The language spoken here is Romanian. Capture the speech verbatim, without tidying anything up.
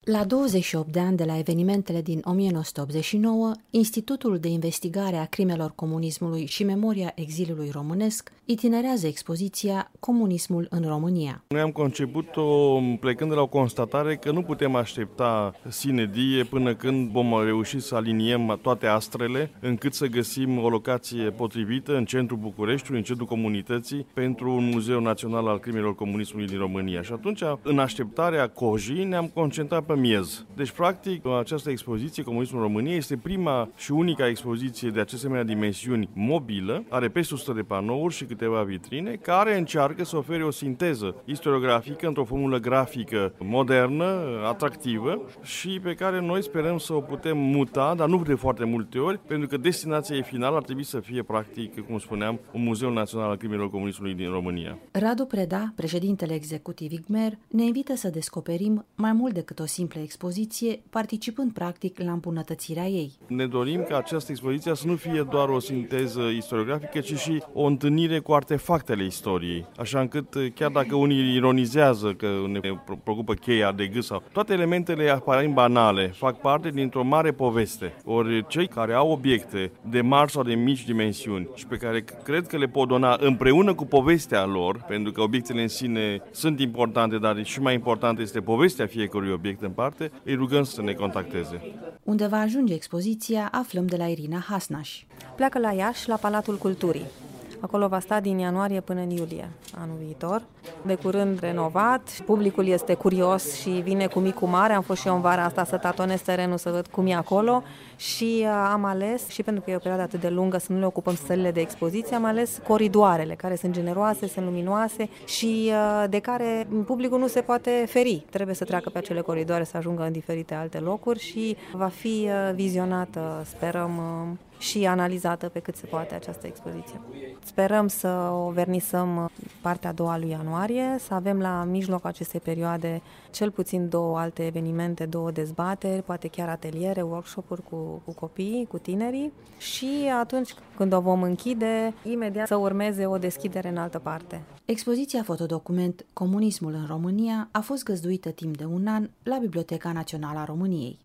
La douăzeci și opt de ani de la evenimentele din o mie nouă sute optzeci și nouă, Institutul de Investigare a Crimelor Comunismului și Memoria Exilului Românesc itinerează expoziția Comunismul în România. Noi am conceput-o plecând de la o constatare că nu putem aștepta sine die până când vom reuși să aliniem toate astrele, încât să găsim o locație potrivită în centrul Bucureștiului, în centrul comunității, pentru un Muzeu Național al Crimelor Comunismului din România. Și atunci, în așteptarea cojii, ne-am concentrat pe miez. Deci, practic, această expoziție, Comunismul în România, este prima și unica expoziție de aceste dimensiuni mobilă, are peste o sută de panouri și câteva vitrine, care încearcă să ofere o sinteză istoriografică într-o formulă grafică modernă, atractivă și pe care noi sperăm să o putem muta, dar nu de foarte multe ori, pentru că destinația ei finală ar trebui să fie, practic, cum spuneam, un Muzeu Național al Crimelor Comunismului din România. Radu Preda, președintele executiv I G M E R, ne invită să descoperim mai mult decât o simplă expoziție, participând practic la îmbunătățirea ei. Ne dorim ca această expoziție să nu fie doar o sinteză istoriografică, ci și o întâlnire cu artefactele istoriei, așa încât, chiar dacă unii ironizează că ne preocupă cheia de gât sau toate elementele aparent banale, fac parte dintr-o mare poveste. Ori cei care au obiecte de mari sau de mici dimensiuni și pe care cred că le pot dona împreună cu povestea lor, pentru că obiectele în sine sunt importante, dar și mai importantă este povestea fiecărui obiect în parte, îi rugăm să ne contacteze. Unde va ajunge expoziția, aflăm de la Irina Hasnaș. Pleacă la Iași, la Palatul Culturii. Acolo va sta din ianuarie până în iulie anul viitor. De curând renovat, publicul este curios și vine cu mic cu mare. Am fost și eu în vara asta să tatonez terenul, să văd cum e acolo și am ales, și pentru că e o perioadă atât de lungă să nu le ocupăm sălile de expoziție, am ales coridoarele, care sunt generoase, sunt luminoase și de care publicul nu se poate feri. Trebuie să treacă pe acele coridoare, să ajungă în diferite alte locuri și va fi vizionată, sperăm, și analizată pe cât se poate această expoziție. Sperăm să o vernisăm partea a doua lui ianuarie, să avem la mijlocul acestei perioade cel puțin două alte evenimente, două dezbateri, poate chiar ateliere, workshop-uri cu, cu copiii, cu tinerii și atunci când o vom închide, imediat să urmeze o deschidere în altă parte. Expoziția fotodocument Comunismul în România a fost găzduită timp de un an la Biblioteca Națională a României.